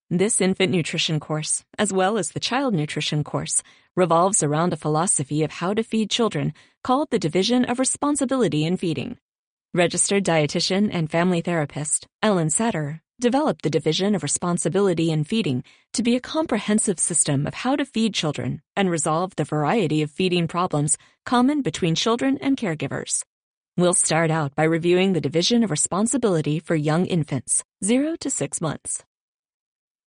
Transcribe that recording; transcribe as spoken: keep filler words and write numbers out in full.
This infant nutrition course, as well as the child nutrition course, revolves around a philosophy of how to feed children called the Division of Responsibility in Feeding. Registered dietitian and family therapist Ellen Satter developed the Division of Responsibility in Feeding to be a comprehensive system of how to feed children and resolve the variety of feeding problems common between children and caregivers. We'll start out by reviewing the Division of Responsibility for young infants, zero to six months.